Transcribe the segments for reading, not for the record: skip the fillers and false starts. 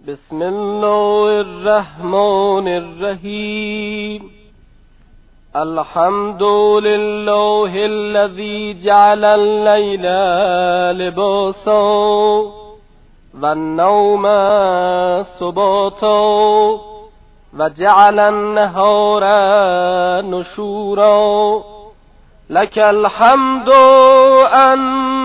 بسم الله الرحمن الرحیم. الحمد لله الذي جعل الليل لباسا والنوم سباتا وجعل النهار نشورا. لك الحمد أن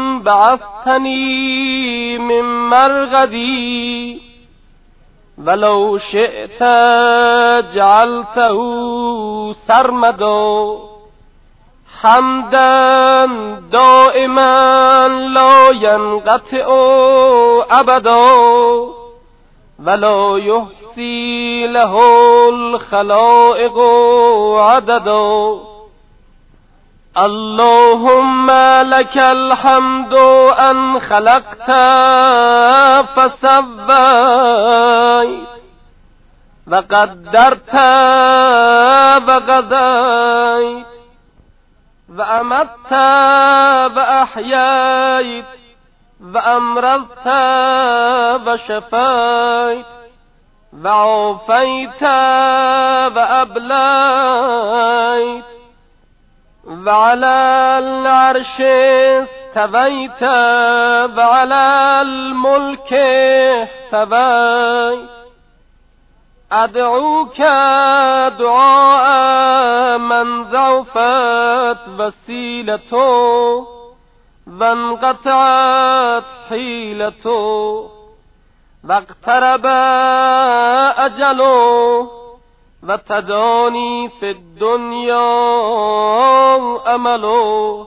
بعثتني من مرغدي ولو شئت جعلته سرمدا. حمدا دائما لا ينقطع أبدا ولا يحصي له الخلائق عددا. اللهم لك الحمد أن خلقت فسويت وقدرت وقضيت وأمت وأحييت وأمرضت وشفيت وعافيت وأبليت وعلى العرش استويت وعلى الملك احتويت. أدعوك دعاء من ضعفت وسيلته وانقطعت حيلته واقترب أجله وتداني في الدنيا أمله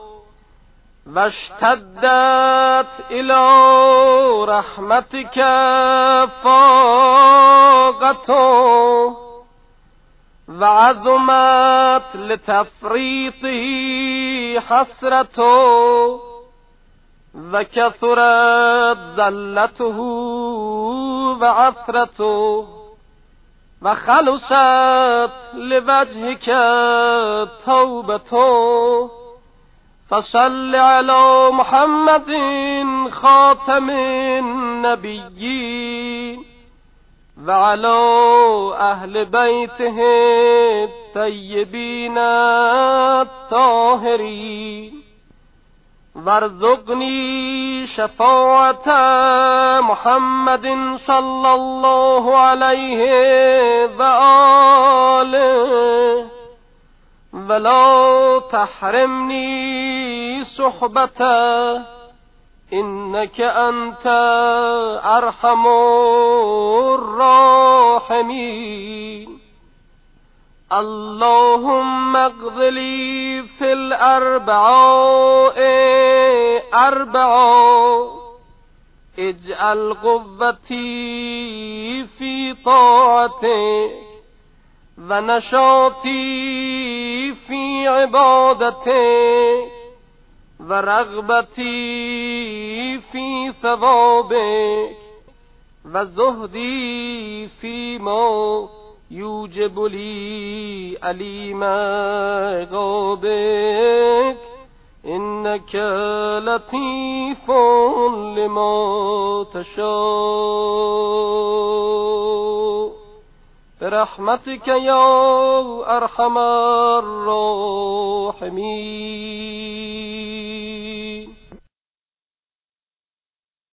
واشتدت إلى رحمتك فاقته وعظمت لتفريطه حسرته وكثرت زلته وعثرته وخلصت لوجهك توبته. فصل على محمد خاتم النبيين وعلى أهل بيته الطيبين الطاهرين. وارزقني شفاعة محمد صلى الله عليه وآله ولا تحرمني صحبته إنك أنت أرحم الراحمين. اللهم اقض لي في الأربعاء أربعا. اجعل قوتي في طاعتك ونشاطي في عبادتك ورغبتي في ثوابك وزهدي فيما يوجب لي أليم عقابك إنك لطيف لما تشاء برحمتك يا أرحم الراحمين.